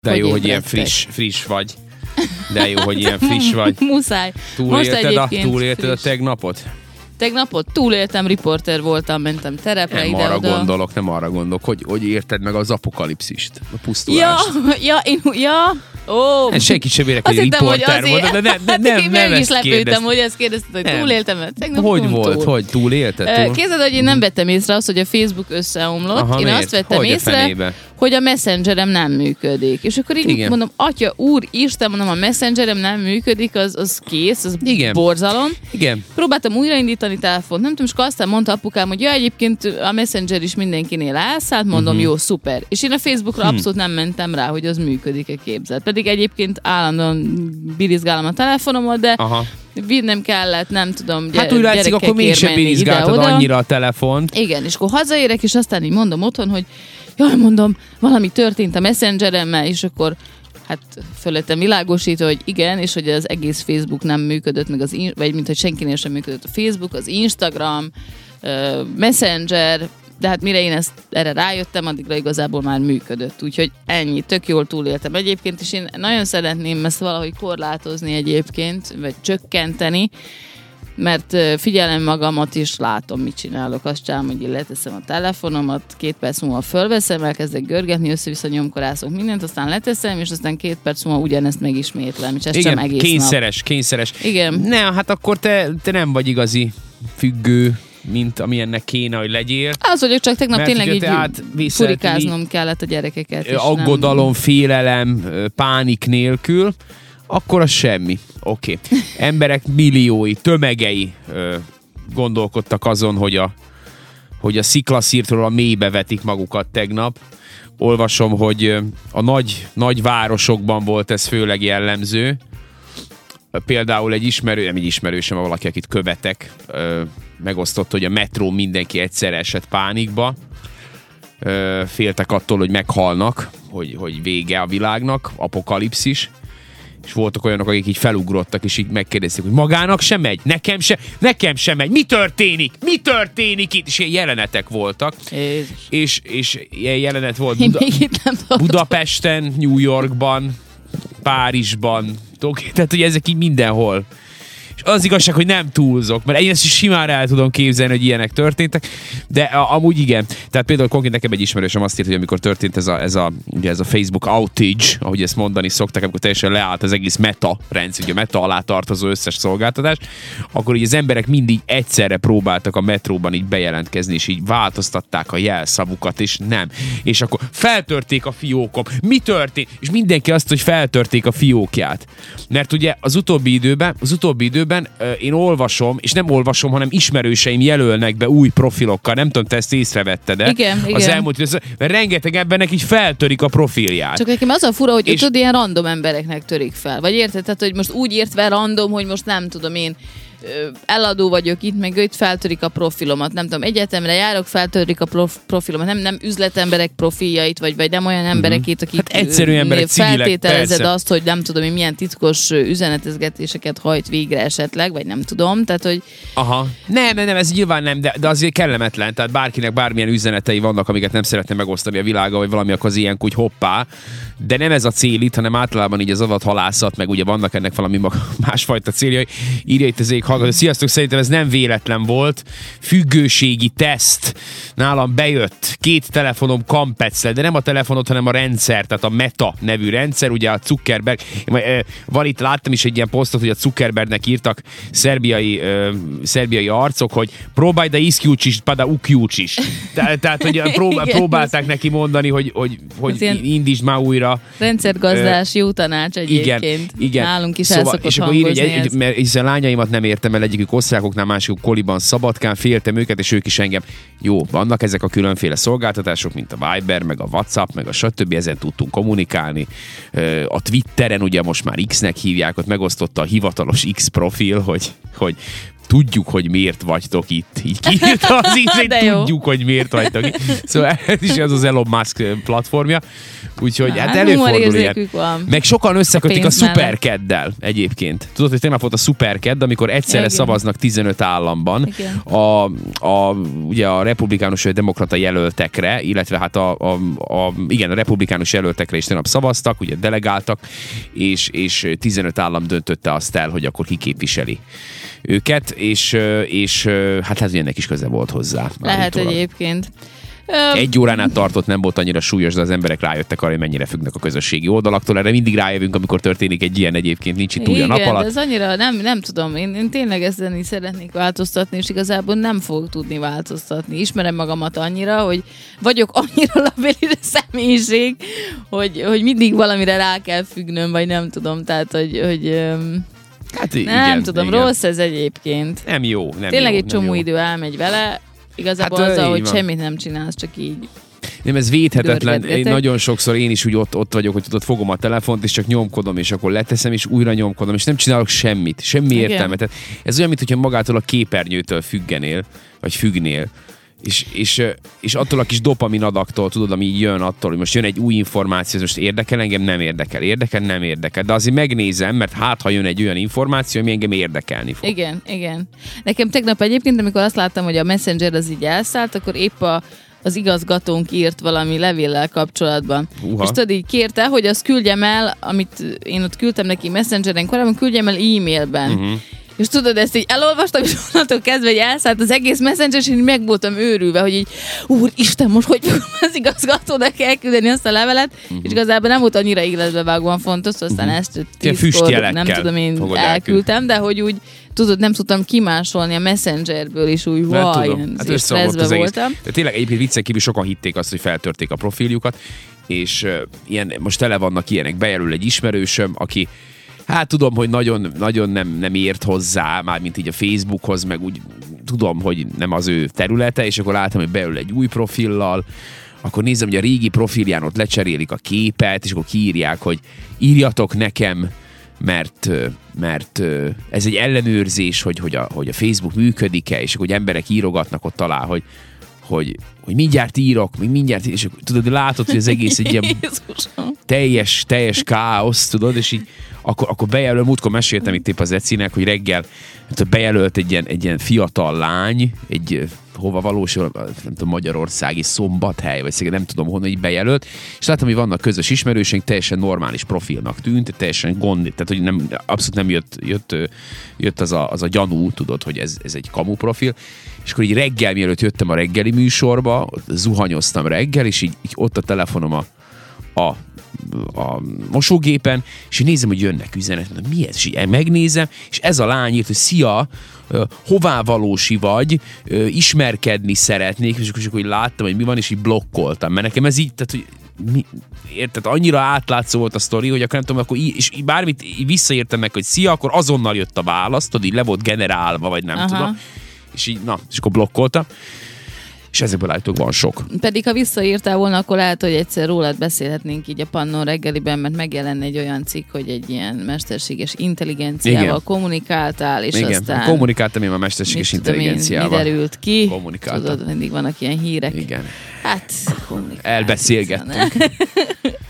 De jó, hogy ilyen friss vagy. De jó, hogy ilyen friss vagy. Muszáj. Túlélted a tegnapot? Tegnapot túléltem, riporter voltam, mentem terepre nem ide-oda. Nem arra gondolok, hogy érted meg az apokalipszist, a pusztulást. Senki sem vélek, hogy riporter volt, de nem is lepődtem, hogy ezt kérdezted, hogy túléltem-e. Hogy volt? Hogy túlélted? Képzeld, hogy én nem vettem észre azt, hogy a Facebook összeomlott. Aha, én miért? azt vettem észre, hogy a Messengerem nem működik. És akkor így mondom, atya, úr, Isten, mondom, a Messengerem nem működik, az kész, az borzalom. Igen. Próbáltam újraindítani telefont, nem tudom, és akkor aztán mondta apukám, hogy ja, egyébként a Messenger is mindenkinél elszállt, mondom, jó, szuper. És én a Facebookra abszolút nem mentem rá, hogy az működik-e, képzeld. Pedig egyébként állandóan birizgálom a telefonomat, de vinnem kellett, nem tudom, hát úgy látszik, akkor mégsem birizgáltad annyira a telefont. Igen, és akkor hazaérek, és aztán így mondom otthon, hogy jaj, mondom, valami történt a Messengeremmel, és akkor hát fölöttem világosítva, hogy igen, és hogy az egész Facebook nem működött, meg vagy mint hogy senkinél sem működött a Facebook, az Instagram, Messenger, de hát mire én erre rájöttem, addigra igazából már működött. Úgyhogy ennyi, tök jól túléltem egyébként, és én nagyon szeretném ezt valahogy korlátozni egyébként, vagy csökkenteni, mert figyelem magamat is, látom, mit csinálok. Azt csinálom, hogy leteszem a telefonomat, 2 perc múlva fölveszem, elkezdek görgetni, össze-vissza nyomkorászok mindent, aztán leteszem, és aztán 2 perc múlva ugyanezt megismétlem, és ezt sem egész kényszeres. Igen. Ne, hát akkor te nem vagy igazi függő, mint amilyennek kéne, hogy legyél. Az vagyok, csak tegnap tényleg így furikáznom kellett a gyerekeket. Aggodalom, félelem, pánik nélkül, akkor az semmi. Oké. Emberek milliói, tömegei gondolkodtak azon, hogy a sziklaszírtról a mélybe vetik magukat tegnap. Olvasom, hogy a nagy városokban volt ez főleg jellemző. Például egy ismerősem, valaki, akit követek, megosztott, hogy a metró mindenki egyszerre esett pánikba. Féltek attól, hogy meghalnak, hogy vége a világnak, apokalipszis. És voltak olyanok, akik így felugrottak, és így megkérdezték, hogy magának sem megy, nekem sem megy, mi történik itt? És ilyen jelenetek voltak. És ilyen jelenet volt Budapesten, New Yorkban, Párizsban, tehát hogy ezek így mindenhol. És az igazság, hogy nem túlzok, mert én ezt is simán el tudom képzelni, hogy ilyenek történtek, de amúgy igen. Tehát például konkrét nekem egy ismerősöm azt írt, hogy amikor történt ez a Facebook outage, ahogy ezt mondani szokták, amikor teljesen leállt az egész Meta rendszer, ugye a Meta alá tartozó összes szolgáltatás, akkor így az emberek mindig egyszerre próbáltak a metróban így bejelentkezni, és így változtatták a jelszavukat, és nem. És akkor feltörték a fiókom. Mi történt? És mindenki azt, hogy feltörték a fiókját. Mert ugye az utóbbi időben én olvasom, és nem olvasom, hanem ismerőseim jelölnek be új profilokkal. Nem tudom, te ezt észrevetted-e? Igen. Az elmúlt időszak, mert rengeteg embernek így feltörik a profilját. Csak nekem az a fura, hogy tudod, ilyen random embereknek törik fel. Vagy érted? Tehát, hogy most úgy írt fel random, hogy most nem tudom én, eladó vagyok itt, meg itt feltörik a profilomat. Nem tudom, egyetemre járok, feltörik a profilomat. Nem üzletemberek profiljait, vagy nem olyan emberekét, akik egyszerű emberek, feltételezed azt, hogy nem tudom, hogy milyen titkos üzenetezgetéseket hajt végre esetleg, vagy nem tudom. Tehát, hogy... Aha. Nem, ez nyilván nem, de azért kellemetlen. Tehát bárkinek bármilyen üzenetei vannak, amiket nem szeretne megosztani a világgal, vagy valami, akkor az ilyenkor úgy hoppá. De nem ez a cél itt, hanem általában így az adathalászat, meg ugye vannak ennek valami másfajta céljai. Írja itt az ég hallgató. Sziasztok, szerintem ez nem véletlen volt. Függőségi teszt. Nálam bejött 2 telefonom kampecre, de nem a telefonot, hanem a rendszer, tehát a Meta nevű rendszer, ugye a Zuckerberg. Van itt, láttam is egy ilyen posztot, hogy a Zuckerbergnek írtak szerbiai arcok, hogy próbálj da iszkiucsis, pada ukjucsis. Tehát, hogy próbálták neki mondani, hogy indítsd már újra. Rendszergazdás, jó tanács egyébként. Igen. Nálunk is el szokott hangozni mert hiszen lányaimat nem értem el, egyikük osztrákoknál, másikuk Koliban, Szabadkán, féltem őket, és ők is engem. Jó, vannak ezek a különféle szolgáltatások, mint a Viber, meg a WhatsApp, meg a stb. Ezen tudtunk kommunikálni. A Twitteren ugye most már X-nek hívják, ott megosztotta a hivatalos X profil, hogy tudjuk, hogy miért vagytok itt. Így kiírta az ízét, tudjuk, hogy miért vagytok itt. Szóval ez is az Elon Musk platformja. Úgyhogy hát előfordul ilyen. Van. Meg sokan összekötik a Superkeddel egyébként. Tudod, hogy tegnap volt a Superkedd, amikor egyszerre szavaznak 15 államban ugye a republikánus vagy demokrata jelöltekre, illetve hát a republikánus jelöltekre is tegnap szavaztak, ugye delegáltak, és 15 állam döntötte azt el, hogy akkor ki képviseli őket, és hát ez ennek is köze volt hozzá. Lehet egyébként. 1 óránál tartott, nem volt annyira súlyos, de az emberek rájöttek arra, hogy mennyire függnek a közösségi oldalaktól. Erre mindig rájövünk, amikor történik egy ilyen, egyébként nincs itt túl a nap alatt. De ez annyira nem tudom, én tényleg ezen is szeretnék változtatni, és igazából nem fogok tudni változtatni. Ismerem magamat annyira, hogy vagyok annyira labilis személyiség, hogy mindig valamire rá kell függnöm, vagy nem tudom, tehát, hogy hát nem tudom, rossz ez egyébként. Nem jó. Tényleg egy csomó idő elmegy vele, igazából hát, azzal, hogy semmit nem csinálsz, csak így. Nem, ez védhetetlen. Nagyon sokszor én is úgy ott vagyok, hogy tudod, fogom a telefont, és csak nyomkodom, és akkor leteszem, és újra nyomkodom, és nem csinálok semmit. Semmi értelme. Tehát ez olyan, mintha magától a képernyőtől függenél, vagy függnél. És attól a kis dopamin adagtól, tudod, ami jön attól, hogy most jön egy új információ, most érdekel engem, nem érdekel, nem érdekel. De azért megnézem, mert hát, ha jön egy olyan információ, ami engem érdekelni fog. Igen. Nekem tegnap egyébként, amikor azt láttam, hogy a Messenger az így elszállt, akkor épp az igazgatónk írt valami levéllel kapcsolatban. És tudod, így kérte, hogy azt küldjem el, amit én ott küldtem neki Messengeren korábban, küldjem el e-mailben. És tudod, ezt így elolvastam, és onnantól kezdve, hogy elszállt az egész Messenger, és én meg voltam őrülve, hogy így, úristen, most hogy fogom az igazgatónak elküldeni azt a levelet, és igazából nem volt annyira életbevágóan fontos, aztán ezt 10-kor, nem tudom, én elküldtem, de hogy úgy, tudod, nem tudtam kimásolni a Messengerből, és úgy, hát stresszbe voltam. De tényleg egyébként viccen kívül sokan hitték azt, hogy feltörték a profiljukat, és ilyen, most tele vannak ilyenek, bejelöl egy ismerősöm, aki hát tudom, hogy nagyon nem ért hozzá, mármint így a Facebookhoz, meg úgy tudom, hogy nem az ő területe, és akkor láttam, hogy beül egy új profillal, akkor nézem, hogy a régi profilján ott lecserélik a képet, és akkor kiírják, hogy írjatok nekem, mert ez egy ellenőrzés, hogy a Facebook működik-e, és akkor hogy emberek írogatnak ott alá, hogy mindjárt írok, és tudod, látod, hogy az egész egy ilyen teljes káosz, tudod, és így akkor bejelöl, múltkor meséltem itt épp az Ecinek, hogy reggel bejelölt egy ilyen fiatal lány, egy hova valósul, nem tudom, magyarországi Szombathely, vagy nem tudom honnan, így bejelölt, és láttam, hogy vannak közös ismerőseink, teljesen normális profilnak tűnt, teljesen gond, tehát hogy abszolút nem jött az a gyanú, tudod, hogy ez egy kamu profil, és akkor így reggel, mielőtt jöttem a reggeli műsorba, zuhanyoztam reggel, és így ott a telefonom a mosógépen, és én nézem, hogy jönnek üzenet, mi ez? És így megnézem, és ez a lány írt, hogy szia, hová valósi vagy, ismerkedni szeretnék, és akkor így láttam, hogy mi van, és így blokkoltam, mert nekem ez így, tehát, hogy érted, annyira átlátszó volt a sztori, hogy akkor nem tudom, akkor és bármit visszaértem meg, hogy szia, akkor azonnal jött a válasz, tudod, így le volt generálva, vagy nem tudom, és így, és akkor blokkoltam. És ezekből állítólag van sok. Pedig ha visszaírtál volna, akkor lehet, hogy egyszer rólad beszélhetnénk így a Pannon reggeliben, mert megjelenne egy olyan cikk, hogy egy ilyen mesterséges intelligenciával kommunikáltál, és aztán... kommunikáltam én a mesterséges intelligenciával. Mi derült ki? Kommunikáltam. Tudod, mindig vannak ilyen hírek. Igen. Hát, elbeszélgettünk.